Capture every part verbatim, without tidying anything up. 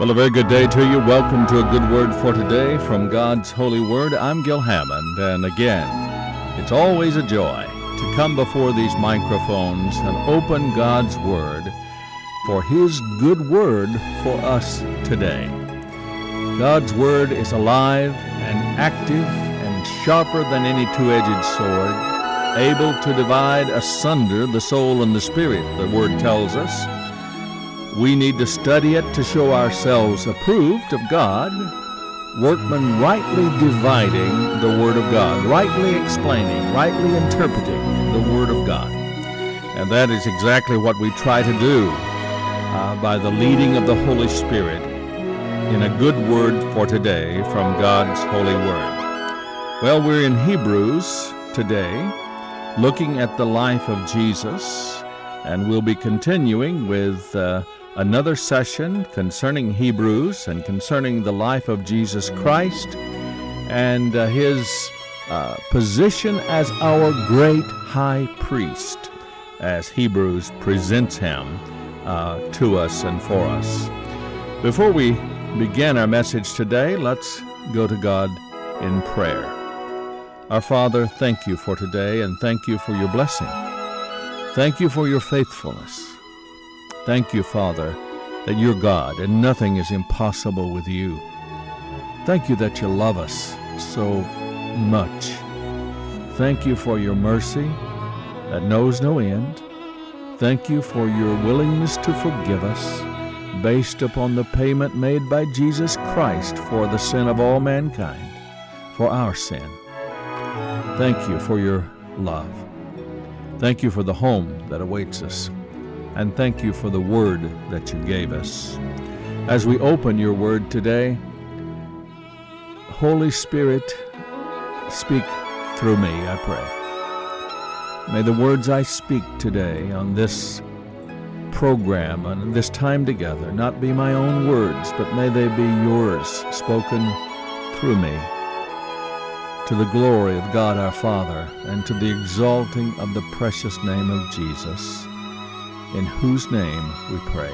Well, a very good day to you. Welcome to A Good Word for Today from God's Holy Word. I'm Gil Hammond, and again, it's always a joy to come before these microphones and open God's Word for His good word for us today. God's Word is alive and active and sharper than any two-edged sword, able to divide asunder the soul and the spirit, the Word tells us. We need to study it to show ourselves approved of God, workmen rightly dividing the Word of God, rightly explaining, rightly interpreting the Word of God. And that is exactly what we try to do uh, by the leading of the Holy Spirit in A Good Word for Today from God's Holy Word. Well, we're in Hebrews today, looking at the life of Jesus, and we'll be continuing with uh, another session concerning Hebrews and concerning the life of Jesus Christ and uh, his uh, position as our great high priest, as Hebrews presents him uh, to us and for us. Before we begin our message today, let's go to God in prayer. Our Father, thank you for today, and thank you for your blessing. Thank you for your faithfulness. Thank you, Father, that you're God and nothing is impossible with you. Thank you that you love us so much. Thank you for your mercy that knows no end. Thank you for your willingness to forgive us based upon the payment made by Jesus Christ for the sin of all mankind, for our sin. Thank you for your love. Thank you for the home that awaits us. And thank you for the word that you gave us. As we open your word today, Holy Spirit, speak through me, I pray. May the words I speak today on this program, on this time together, not be my own words, but may they be yours, spoken through me, to the glory of God our Father, and to the exalting of the precious name of Jesus, in whose name we pray.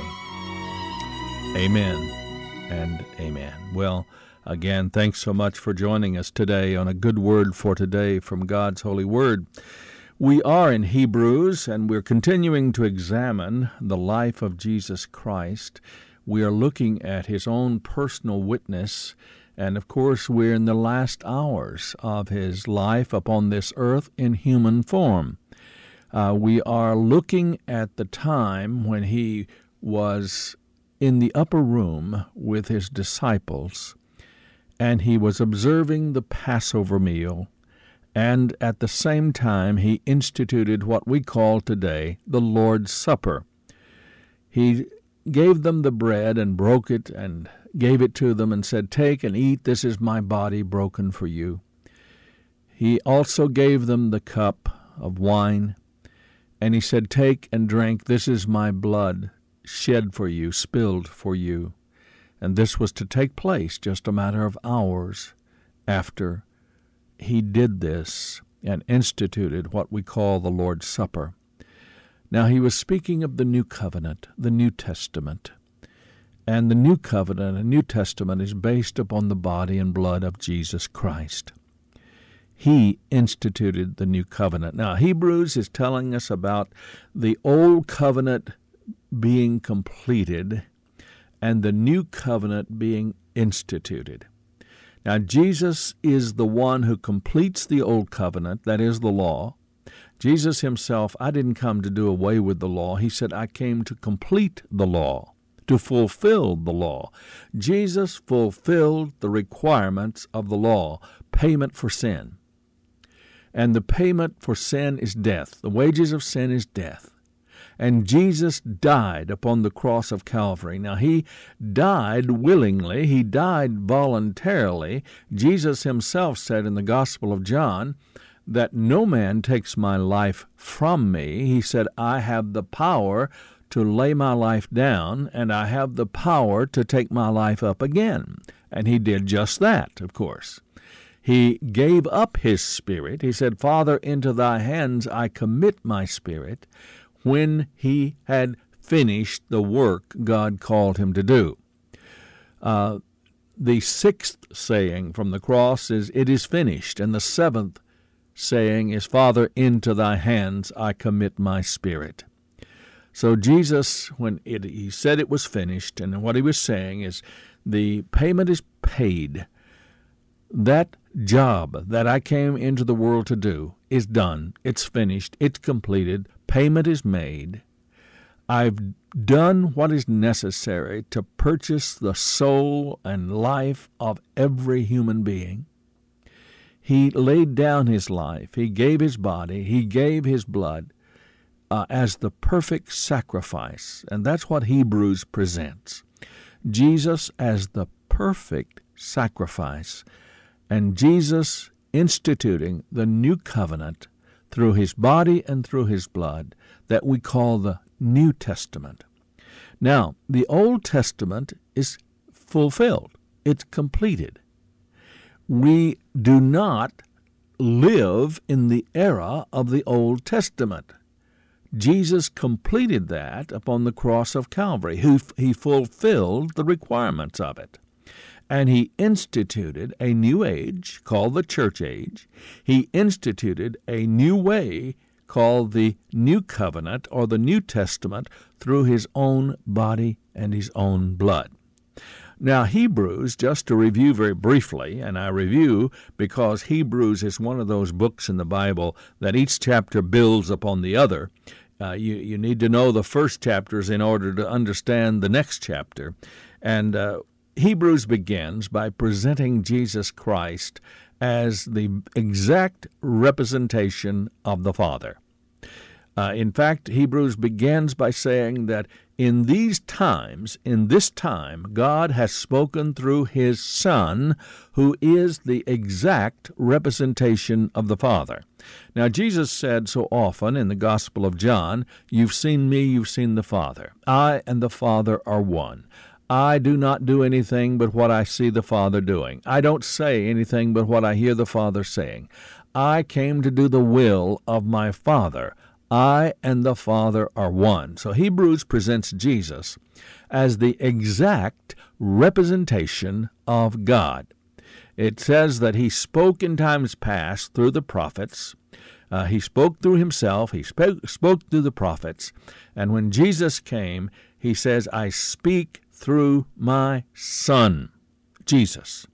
Amen and amen. Well, again, thanks so much for joining us today on A Good Word for Today from God's Holy Word. We are in Hebrews, and we're continuing to examine the life of Jesus Christ. We are looking at his own personal witness, and of course, we're in the last hours of his life upon this earth in human form. Uh, we are looking at the time when he was in the upper room with his disciples, and he was observing the Passover meal, and at the same time he instituted what we call today the Lord's Supper. He gave them the bread and broke it and gave it to them and said, "Take and eat, this is my body broken for you." He also gave them the cup of wine, and he said, "Take and drink, this is my blood shed for you, spilled for you." And this was to take place just a matter of hours after he did this and instituted what we call the Lord's Supper. Now, he was speaking of the New Covenant, the New Testament. And the New Covenant, the New Testament, is based upon the body and blood of Jesus Christ. He instituted the New Covenant. Now, Hebrews is telling us about the Old Covenant being completed and the New Covenant being instituted. Now, Jesus is the one who completes the Old Covenant, that is the law. Jesus himself, I didn't come to do away with the law. He said, I came to complete the law, to fulfill the law. Jesus fulfilled the requirements of the law, payment for sin. And the payment for sin is death. The wages of sin is death. And Jesus died upon the cross of Calvary. Now, he died willingly. He died voluntarily. Jesus himself said in the Gospel of John that no man takes my life from me. He said, I have the power to lay my life down, and I have the power to take my life up again. And he did just that, of course. He gave up his spirit. He said, Father, into thy hands I commit my spirit, when he had finished the work God called him to do. Uh, the sixth saying from the cross is, "It is finished." And the seventh saying is, "Father, into thy hands I commit my spirit." So Jesus, when it, he said it was finished, and what he was saying is the payment is paid. That job that I came into the world to do is done. It's finished. It's completed. Payment is made. I've done what is necessary to purchase the soul and life of every human being. He laid down his life. He gave his body. He gave his blood uh, as the perfect sacrifice. And that's what Hebrews presents. Jesus as the perfect sacrifice. And Jesus instituting the new covenant through his body and through his blood that we call the New Testament. Now, the Old Testament is fulfilled. It's completed. We do not live in the era of the Old Testament. Jesus completed that upon the cross of Calvary. He, he fulfilled the requirements of it. And he instituted a new age called the church age. He instituted a new way called the New Covenant or the New Testament through his own body and his own blood. Now, Hebrews, just to review very briefly, and I review because Hebrews is one of those books in the Bible that each chapter builds upon the other. Uh, you, you need to know the first chapters in order to understand the next chapter. And uh, Hebrews begins by presenting Jesus Christ as the exact representation of the Father. Uh, in fact, Hebrews begins by saying that in these times, in this time, God has spoken through his Son, who is the exact representation of the Father. Now, Jesus said so often in the Gospel of John, "You've seen me, you've seen the Father. I and the Father are one. I do not do anything but what I see the Father doing. I don't say anything but what I hear the Father saying. I came to do the will of my Father. I and the Father are one." So Hebrews presents Jesus as the exact representation of God. It says that he spoke in times past through the prophets. Uh, he spoke through himself. He spoke, spoke through the prophets. And when Jesus came, he says, "I speak through my Son," Jesus.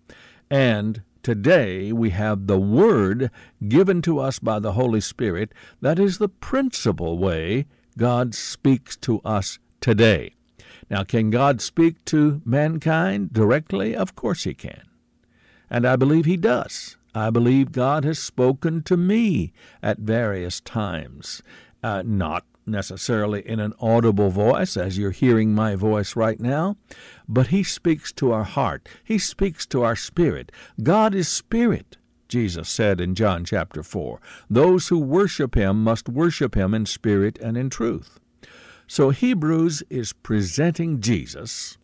And today we have the Word given to us by the Holy Spirit. That is the principal way God speaks to us today. Now, can God speak to mankind directly? Of course he can. And I believe he does. I believe God has spoken to me at various times, uh, not necessarily in an audible voice as you're hearing my voice right now, but he speaks to our heart. He speaks to our spirit. God is spirit, Jesus said in John chapter four. Those who worship him must worship him in spirit and in truth. So Hebrews is presenting Jesus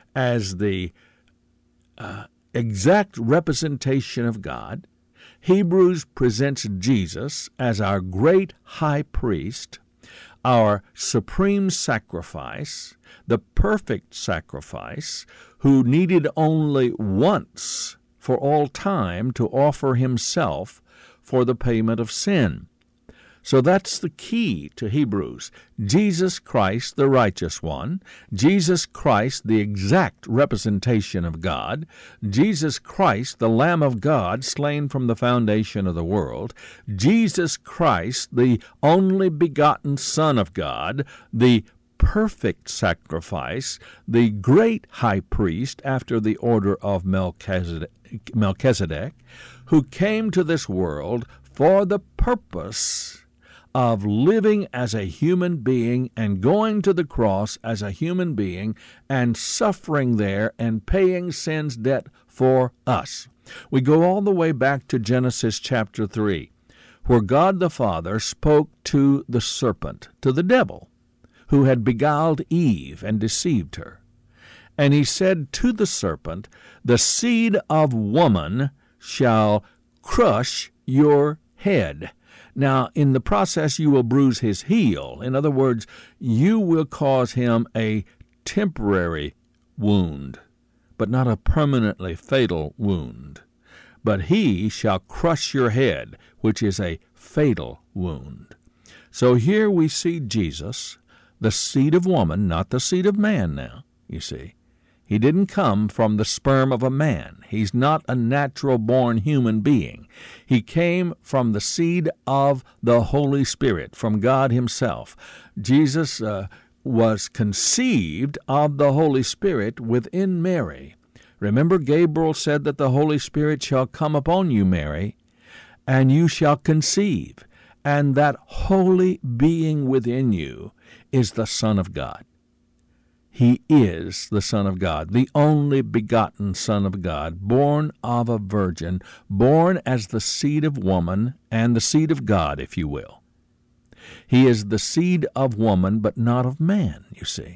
as the uh, exact representation of God. Hebrews presents Jesus as our great high priest, our supreme sacrifice, the perfect sacrifice, who needed only once for all time to offer himself for the payment of sin. So that's the key to Hebrews. Jesus Christ, the righteous one, Jesus Christ, the exact representation of God, Jesus Christ, the Lamb of God, slain from the foundation of the world, Jesus Christ, the only begotten Son of God, the perfect sacrifice, the great high priest after the order of Melchizedek, Melchizedek, who came to this world for the purpose of living as a human being and going to the cross as a human being and suffering there and paying sin's debt for us. We go all the way back to Genesis chapter three, where God the Father spoke to the serpent, to the devil, who had beguiled Eve and deceived her. And he said to the serpent, "The seed of woman shall crush your head. Now, in the process, you will bruise his heel." In other words, you will cause him a temporary wound, but not a permanently fatal wound. But he shall crush your head, which is a fatal wound. So here we see Jesus, the seed of woman, not the seed of man now, you see. He didn't come from the sperm of a man. He's not a natural-born human being. He came from the seed of the Holy Spirit, from God himself. Jesus uh, was conceived of the Holy Spirit within Mary. Remember, Gabriel said that the Holy Spirit shall come upon you, Mary, and you shall conceive, and that holy being within you is the Son of God. He is the Son of God, the only begotten Son of God, born of a virgin, born as the seed of woman and the seed of God, if you will. He is the seed of woman, but not of man, you see.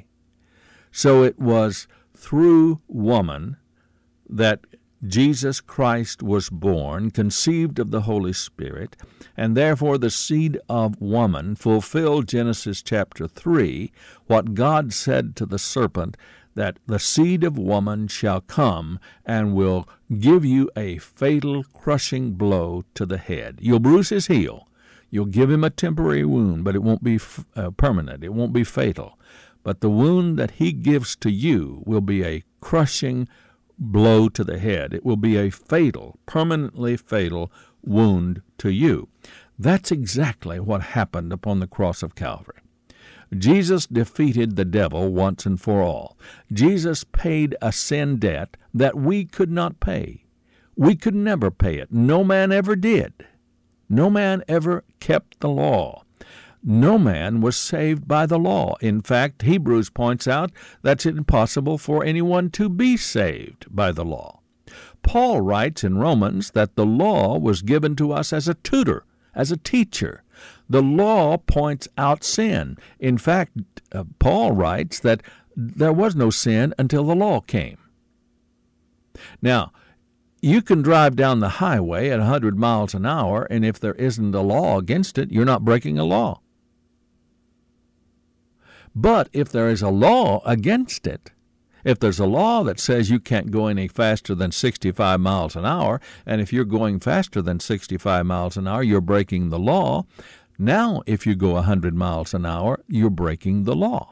So it was through woman that Jesus Christ was born, conceived of the Holy Spirit, and therefore the seed of woman fulfilled Genesis chapter three, what God said to the serpent, that the seed of woman shall come and will give you a fatal, crushing blow to the head. You'll bruise his heel. You'll give him a temporary wound, but it won't be uh, permanent. It won't be fatal. But the wound that he gives to you will be a crushing blow to the head. It will be a fatal, permanently fatal wound to you. That's exactly what happened upon the cross of Calvary. Jesus defeated the devil once and for all. Jesus paid a sin debt that we could not pay. We could never pay it. No man ever did. No man ever kept the law. No man was saved by the law. In fact, Hebrews points out that it's impossible for anyone to be saved by the law. Paul writes in Romans that the law was given to us as a tutor, as a teacher. The law points out sin. In fact, uh, Paul writes that there was no sin until the law came. Now, you can drive down the highway at one hundred miles an hour, and if there isn't a law against it, you're not breaking a law. But if there is a law against it, if there's a law that says you can't go any faster than sixty-five miles an hour, and if you're going faster than sixty-five miles an hour, you're breaking the law. Now, if you go one hundred miles an hour, you're breaking the law.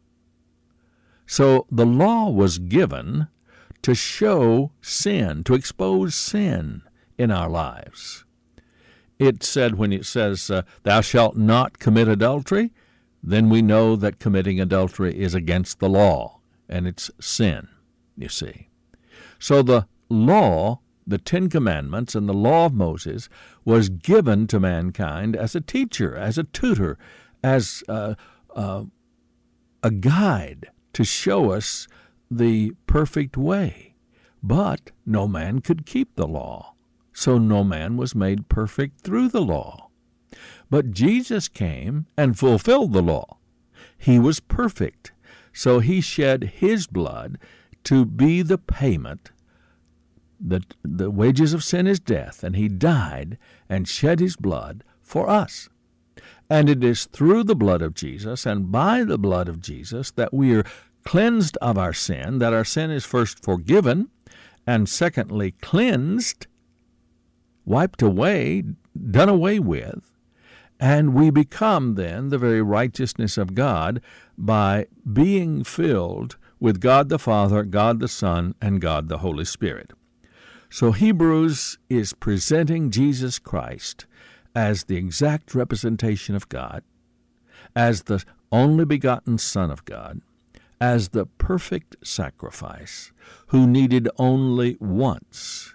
So the law was given to show sin, to expose sin in our lives. It said, when it says, uh, thou shalt not commit adultery, then we know that committing adultery is against the law, and it's sin, you see. So the law, the Ten Commandments and the law of Moses, was given to mankind as a teacher, as a tutor, as a, a, a guide to show us the perfect way. But no man could keep the law, so no man was made perfect through the law. But Jesus came and fulfilled the law. He was perfect, so he shed his blood to be the payment. The, the wages of sin is death, and he died and shed his blood for us. And it is through the blood of Jesus and by the blood of Jesus that we are cleansed of our sin, that our sin is first forgiven, and secondly cleansed, wiped away, done away with, and we become then the very righteousness of God by being filled with God the Father, God the Son, and God the Holy Spirit. So Hebrews is presenting Jesus Christ as the exact representation of God, as the only begotten Son of God, as the perfect sacrifice, who needed only once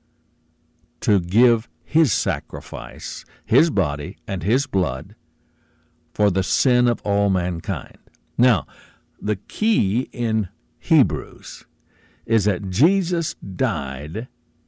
to give his sacrifice, his body and his blood, for the sin of all mankind. Now, the key in Hebrews is that Jesus died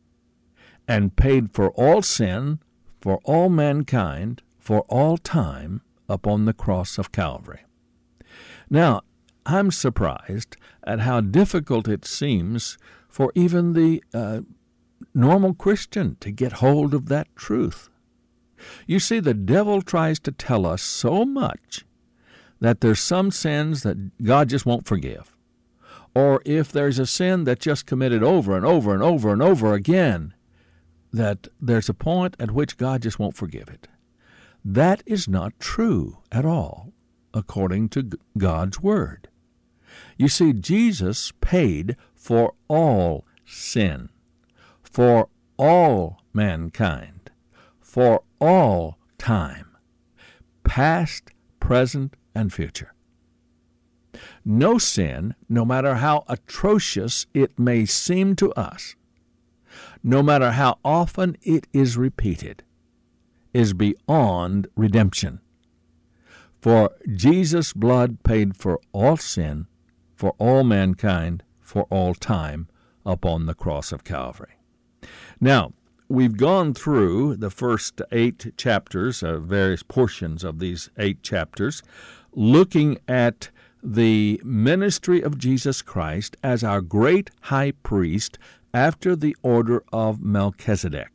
and paid for all sin, for all mankind, for all time, upon the cross of Calvary. Now, I'm surprised at how difficult it seems for even the uh, normal Christian to get hold of that truth. You see, the devil tries to tell us so much that there's some sins that God just won't forgive, or if there's a sin that's just committed over and over and over and over again, that there's a point at which God just won't forgive it. That is not true at all, according to God's Word. You see, Jesus paid for all sin, for all mankind, for all time, past, present, and future. No sin, no matter how atrocious it may seem to us, no matter how often it is repeated, is beyond redemption. For Jesus' blood paid for all sin, for all mankind, for all time, upon the cross of Calvary. Now, we've gone through the first eight chapters, uh, various portions of these eight chapters, looking at the ministry of Jesus Christ as our great high priest after the order of Melchizedek.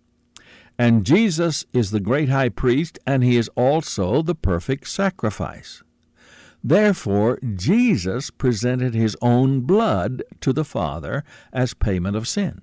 And Jesus is the great high priest, and he is also the perfect sacrifice. Therefore, Jesus presented his own blood to the Father as payment of sin.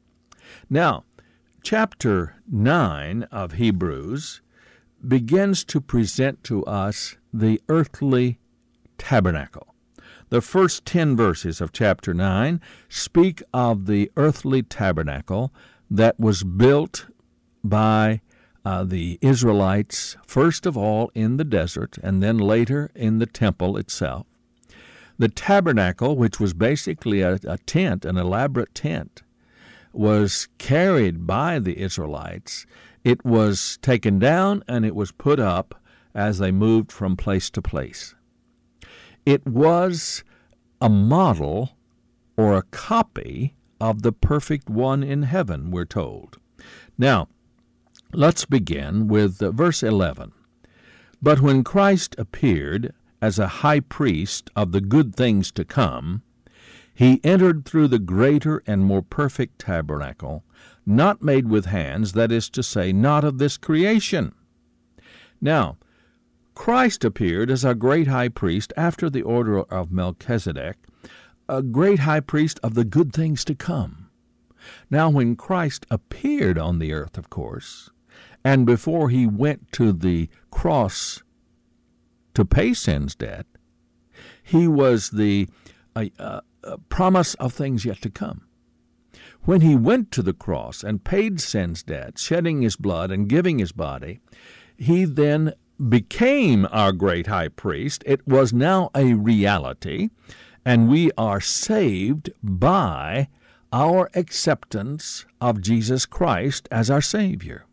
Now, chapter nine of Hebrews begins to present to us the earthly tabernacle. The first ten verses of chapter nine speak of the earthly tabernacle that was built by uh, the Israelites, first of all in the desert, and then later in the temple itself. The tabernacle, which was basically a, a tent, an elaborate tent, was carried by the Israelites. It was taken down and it was put up as they moved from place to place. It was a model or a copy of the perfect one in heaven, we're told. Now, let's begin with uh, verse eleven. But when Christ appeared as a high priest of the good things to come, he entered through the greater and more perfect tabernacle, not made with hands, that is to say, not of this creation. Now, Christ appeared as a great high priest after the order of Melchizedek, a great high priest of the good things to come. Now, when Christ appeared on the earth, of course, and before he went to the cross to pay sin's debt, he was the uh, uh, promise of things yet to come. When he went to the cross and paid sin's debt, shedding his blood and giving his body, he then became our great high priest. It was now a reality, and we are saved by our acceptance of Jesus Christ as our Savior.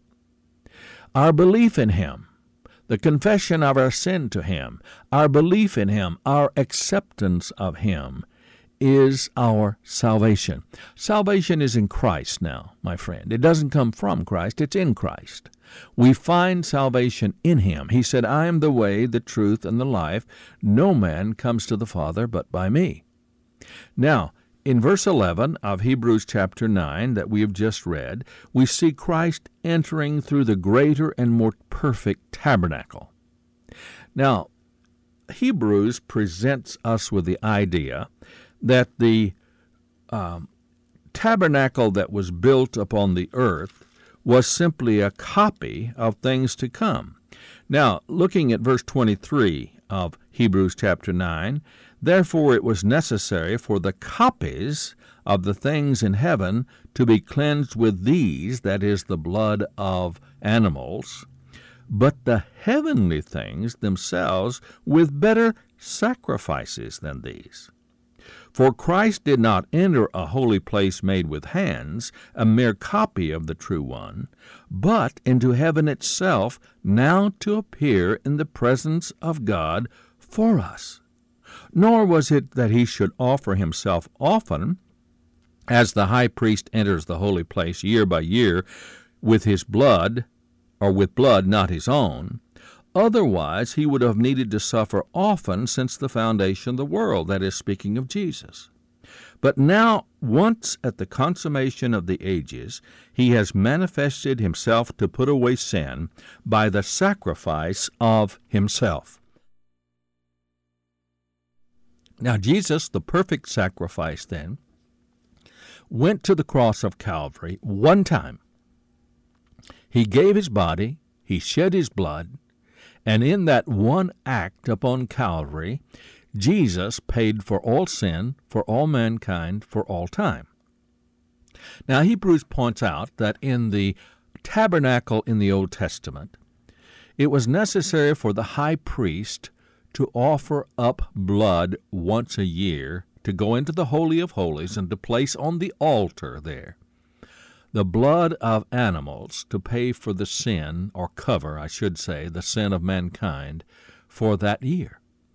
Our belief in him, the confession of our sin to him, our belief in him, our acceptance of him is our salvation. Salvation is in Christ now, my friend. It doesn't come from Christ, it's in Christ. We find salvation in him. He said, I am the way, the truth, and the life. No man comes to the Father but by me. Now, in verse eleven of Hebrews chapter nine that we have just read, we see Christ entering through the greater and more perfect tabernacle. Now, Hebrews presents us with the idea that the um, tabernacle that was built upon the earth was simply a copy of things to come. Now, looking at verse twenty-three of Hebrews chapter nine, therefore it was necessary for the copies of the things in heaven to be cleansed with these, that is, the blood of animals, but the heavenly things themselves with better sacrifices than these. For Christ did not enter a holy place made with hands, a mere copy of the true one, but into heaven itself, now to appear in the presence of God for us. Nor was it that he should offer himself often, as the high priest enters the holy place year by year with his blood, or with blood not his own. Otherwise, he would have needed to suffer often since the foundation of the world, that is, speaking of Jesus. But now, once at the consummation of the ages, he has manifested himself to put away sin by the sacrifice of himself. Now, Jesus, the perfect sacrifice, then, went to the cross of Calvary one time. He gave his body, he shed his blood, and in that one act upon Calvary, Jesus paid for all sin, for all mankind, for all time. Now, Hebrews points out that in the tabernacle in the Old Testament, it was necessary for the high priest to offer up blood once a year to go into the Holy of Holies and to place on the altar there the blood of animals to pay for the sin, or cover, I should say, the sin of mankind for that year.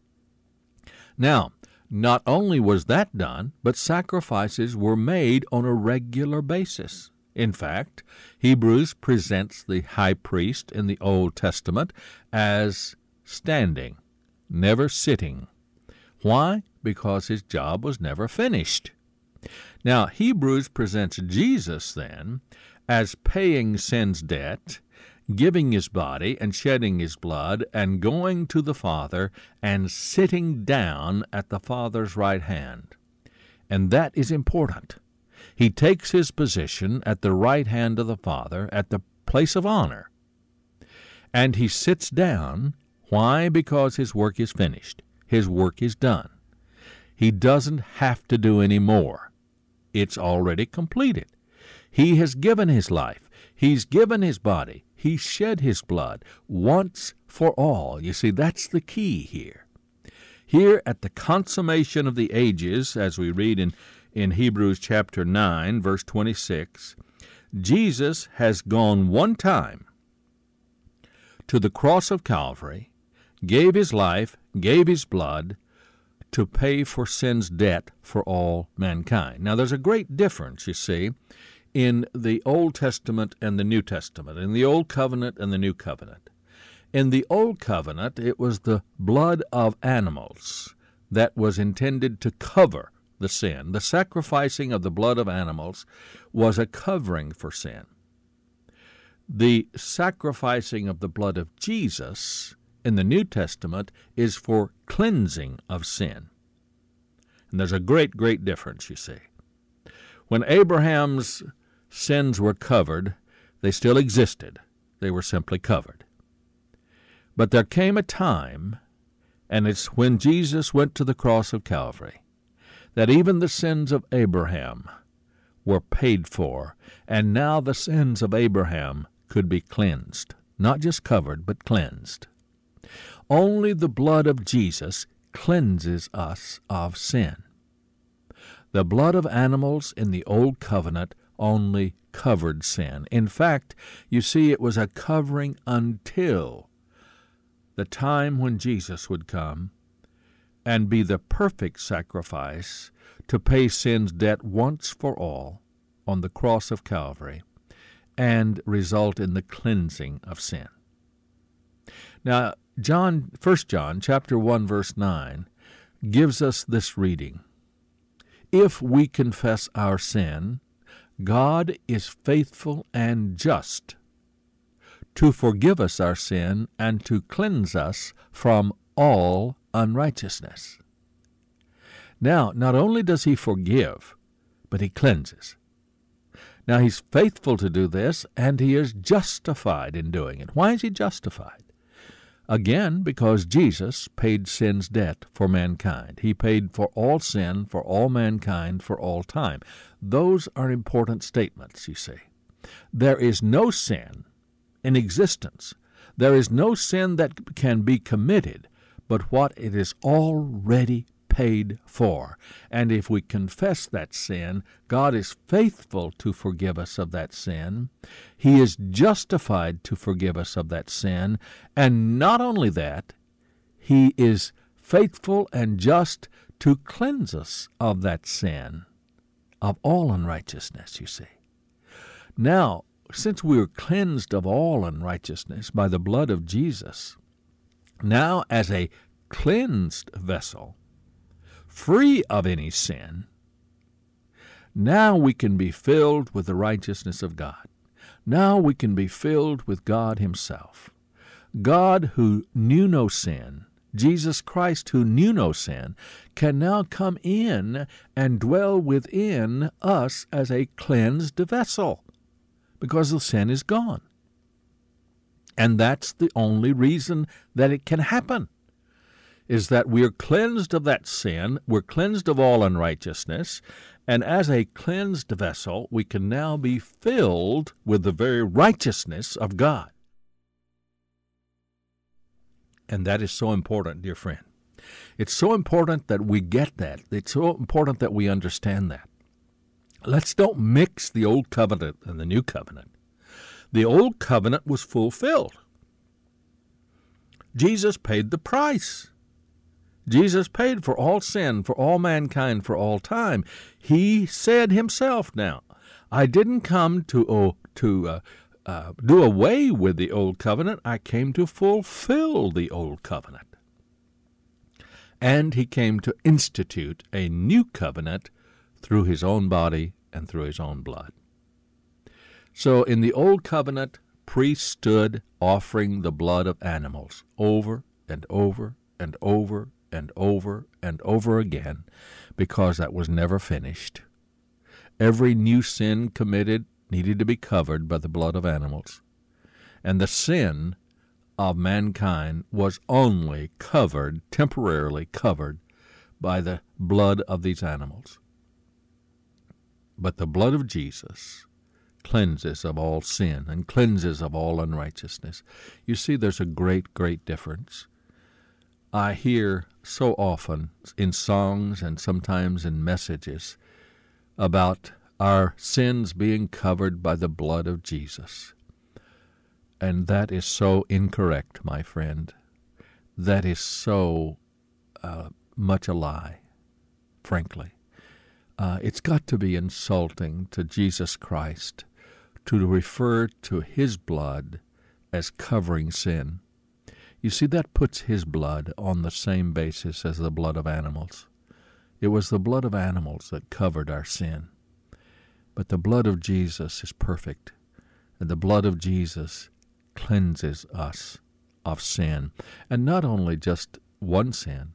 Now, not only was that done, but sacrifices were made on a regular basis. In fact, Hebrews presents the high priest in the Old Testament as standing, never sitting. Why? Because his job was never finished. Now, Hebrews presents Jesus, then, as paying sin's debt, giving his body and shedding his blood, and going to the Father and sitting down at the Father's right hand. And that is important. He takes his position at the right hand of the Father, at the place of honor. And he sits down. Why? Because his work is finished. His work is done. He doesn't have to do any more. It's already completed. He has given his life. He's given his body. He shed his blood once for all. You see, that's the key here. Here at the consummation of the ages, as we read in, in Hebrews chapter nine, verse twenty-six, Jesus has gone one time to the cross of Calvary, gave his life, gave his blood, to pay for sin's debt for all mankind. Now, there's a great difference, you see, in the Old Testament and the New Testament, in the Old Covenant and the New Covenant. In the Old Covenant, it was the blood of animals that was intended to cover the sin. The sacrificing of the blood of animals was a covering for sin. The sacrificing of the blood of Jesus in the New Testament is for cleansing of sin. And there's a great, great difference, you see. When Abraham's sins were covered, they still existed. They were simply covered. But there came a time, and it's when Jesus went to the cross of Calvary, that even the sins of Abraham were paid for, and now the sins of Abraham could be cleansed. Not just covered, but cleansed. Only the blood of Jesus cleanses us of sin. The blood of animals in the Old Covenant only covered sin. In fact, you see, it was a covering until the time when Jesus would come and be the perfect sacrifice to pay sin's debt once for all on the cross of Calvary and result in the cleansing of sin. Now, John, First John chapter one, verse nine, gives us this reading. If we confess our sin, God is faithful and just to forgive us our sin and to cleanse us from all unrighteousness. Now, not only does he forgive, but he cleanses. Now, he's faithful to do this, and he is justified in doing it. Why is he justified? Again, because Jesus paid sin's debt for mankind. He paid for all sin, for all mankind, for all time. Those are important statements, you see. There is no sin in existence. There is no sin that can be committed but what it is already paid for. And if we confess that sin, God is faithful to forgive us of that sin. He is justified to forgive us of that sin. And not only that, He is faithful and just to cleanse us of that sin, of all unrighteousness, you see. Now, since we are cleansed of all unrighteousness by the blood of Jesus, now as a cleansed vessel, free of any sin, now we can be filled with the righteousness of God. Now we can be filled with God Himself. God, who knew no sin, Jesus Christ, who knew no sin, can now come in and dwell within us as a cleansed vessel, because the sin is gone. And that's the only reason that it can happen, is that we're cleansed of that sin, we're cleansed of all unrighteousness, and as a cleansed vessel, we can now be filled with the very righteousness of God. And that is so important, dear friend. It's so important that we get that. It's so important that we understand that. Let's don't mix the Old Covenant and the New Covenant. The Old Covenant was fulfilled. Jesus paid the price. Jesus paid for all sin, for all mankind, for all time. He said himself now, I didn't come to, oh, to uh, uh, do away with the Old Covenant. I came to fulfill the Old Covenant. And he came to institute a new covenant through his own body and through his own blood. So in the Old Covenant, priests stood offering the blood of animals over and over and over and over and over again, because that was never finished. Every new sin committed needed to be covered by the blood of animals. And the sin of mankind was only covered, temporarily covered, by the blood of these animals. But the blood of Jesus cleanses of all sin and cleanses of all unrighteousness. You see, there's a great, great difference. I hear so often in songs and sometimes in messages about our sins being covered by the blood of Jesus. And that is so incorrect, my friend. That is so uh, much a lie, frankly. Uh, it's got to be insulting to Jesus Christ to refer to his blood as covering sin. You see, that puts his blood on the same basis as the blood of animals. It was the blood of animals that covered our sin. But the blood of Jesus is perfect, and the blood of Jesus cleanses us of sin. And not only just one sin,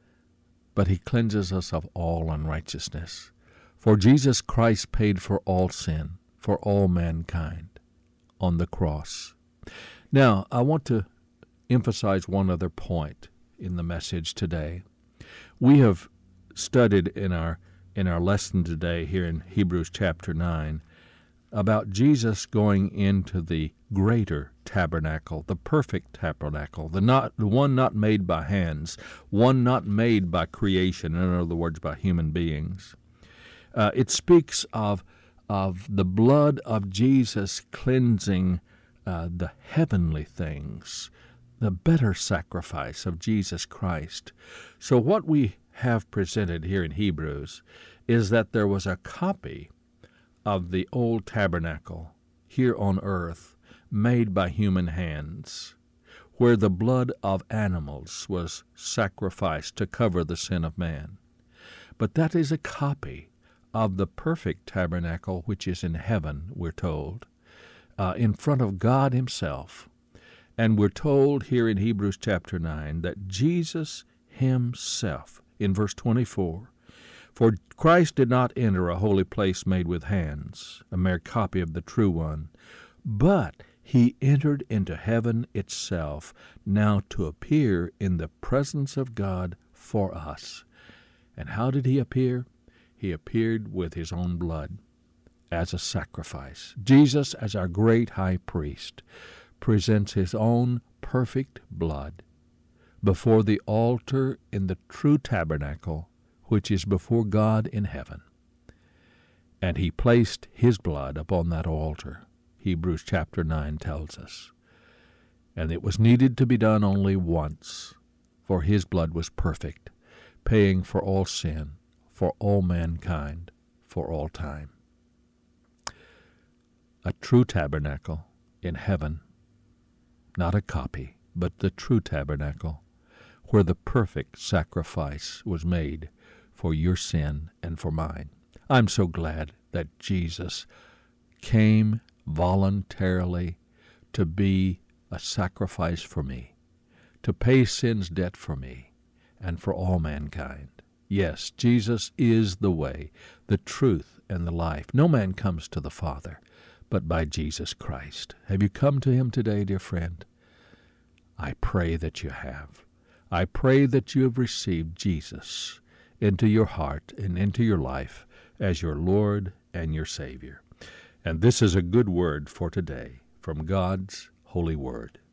but he cleanses us of all unrighteousness. For Jesus Christ paid for all sin, for all mankind, on the cross. Now, I want to emphasize one other point in the message today. We have studied in our in our lesson today here in Hebrews chapter nine about Jesus going into the greater tabernacle, the perfect tabernacle, the not the one not made by hands, one not made by creation, in other words, by human beings. Uh, it speaks of of the blood of Jesus cleansing uh, the heavenly things, the better sacrifice of Jesus Christ. So what we have presented here in Hebrews is that there was a copy of the old tabernacle here on earth made by human hands, where the blood of animals was sacrificed to cover the sin of man. But that is a copy of the perfect tabernacle which is in heaven, we're told, uh, in front of God himself. And we're told here in Hebrews chapter nine that Jesus himself, in verse twenty-four, for Christ did not enter a holy place made with hands, a mere copy of the true one, but he entered into heaven itself, now to appear in the presence of God for us. And how did he appear? He appeared with his own blood as a sacrifice. Jesus, as our great high priest, presents his own perfect blood before the altar in the true tabernacle, which is before God in heaven. And he placed his blood upon that altar, Hebrews chapter nine tells us. And it was needed to be done only once, for his blood was perfect, paying for all sin, for all mankind, for all time. A true tabernacle in heaven, not a copy, but the true tabernacle, where the perfect sacrifice was made for your sin and for mine. I'm so glad that Jesus came voluntarily to be a sacrifice for me, to pay sin's debt for me and for all mankind. Yes, Jesus is the way, the truth, and the life. No man comes to the Father but by Jesus Christ. Have you come to him today, dear friend? I pray that you have. I pray that you have received Jesus into your heart and into your life as your Lord and your Savior. And this is a good word for today from God's holy word.